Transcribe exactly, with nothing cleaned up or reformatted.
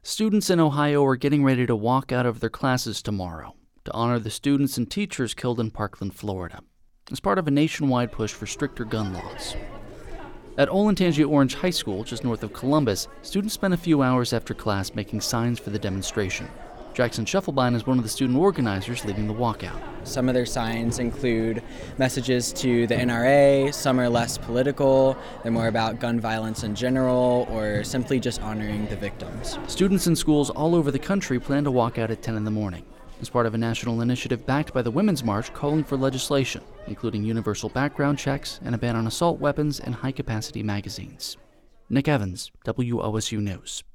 Students in Ohio are getting ready to walk out of their classes tomorrow to honor the students and teachers killed in Parkland, Florida, as part of a nationwide push for stricter gun laws. At Olentangy Orange High School, just north of Columbus, students spent a few hours after class making signs for the demonstration. Jackson Scheffelbein is one of the student organizers leading the walkout. Some of their signs include messages to the N R A, some are less political, they're more about gun violence in general, or simply just honoring the victims. Students in schools all over the country plan to walk out at ten in the morning, as part of a national initiative backed by the Women's March calling for legislation, including universal background checks and a ban on assault weapons and high-capacity magazines. Nick Evans, W O S U News.